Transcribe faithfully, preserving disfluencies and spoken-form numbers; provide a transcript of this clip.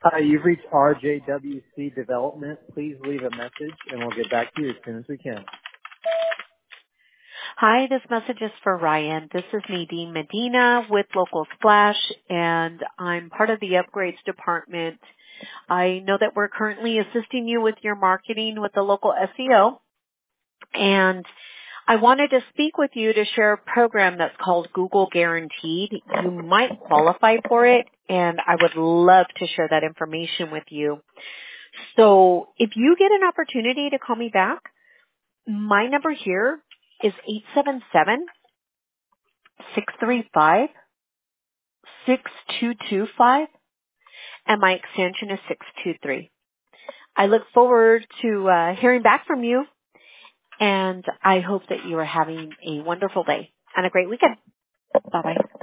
Hi, you've reached R J W C Development. Please leave a message and we'll get back to you as soon as we can. Hi, this message is for Ryan. This is Nadine Medina with Local Splash, and I'm part of the upgrades department. I know that we're currently assisting you with your marketing with the local S E O, and I wanted to speak with you to share a program that's called Google Guaranteed. You might qualify for it, and I would love to share that information with you. So if you get an opportunity to call me back, my number here is eight seven seven, six three five, six two two five, and my extension is six two three. I look forward to uh, hearing back from you, and I hope that you are having a wonderful day and a great weekend. Bye-bye.